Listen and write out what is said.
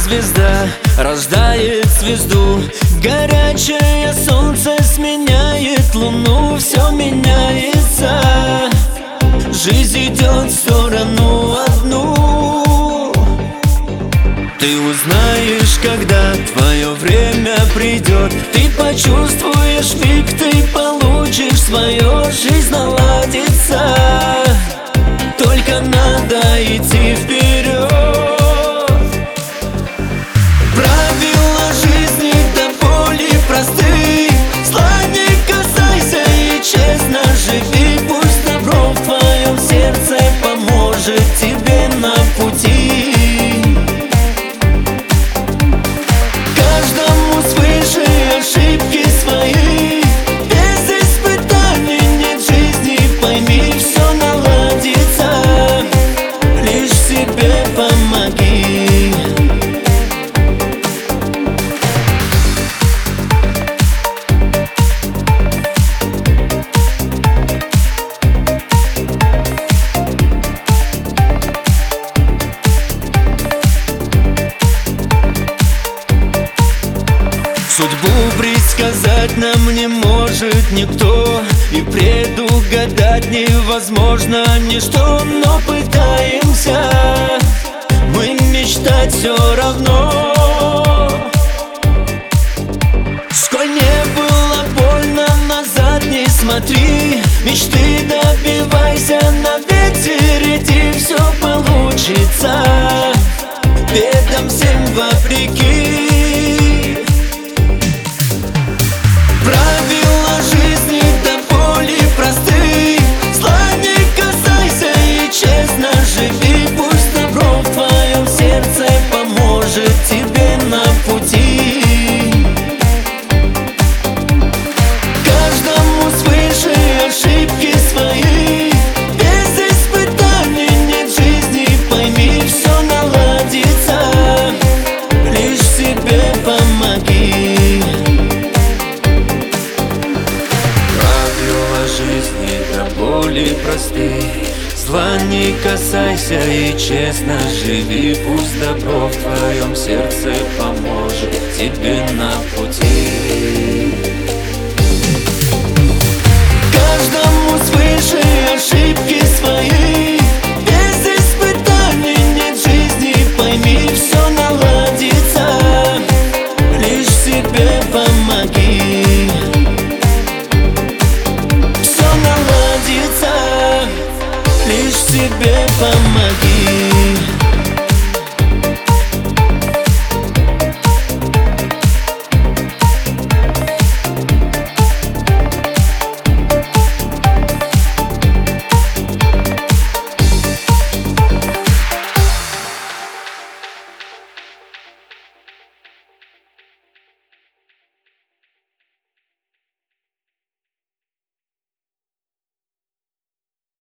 звезда рождает звезду, горячее солнце сменяет луну, все меняется, жизнь идет в сторону одну. Ты узнаешь, когда твое время придет, ты почувствуешь миг, ты получишь свое, жизнь наладится, только надо идти вперед. Правила жизни до боли просты, зла не касайся и честно живи, пусть добро в твоем сердце поможет тебе на пути. Каждому свыше ошибки свои, без испытаний нет жизни, пойми, все наладится, лишь себе помоги. Судьбу предсказать нам не может никто, и предугадать невозможно ничто, но пытаемся мы мечтать все равно. Сколь не было больно, назад не смотри, мечты добивайся, на ветер иди, все получится, бедам всем вопреки. Правила жизни до боли просты, зла не касайся и честно живи, пусть добро в твоем сердце поможет тебе на пути. Каждому свыше ошибки свои, без испытаний нет жизни, пойми, все наладится, лишь себе помоги. Жизни до боли просты, зла не касайся и честно живи, пусть добро в твоем сердце поможет тебе на пути. Каждому свыше ошибки свои,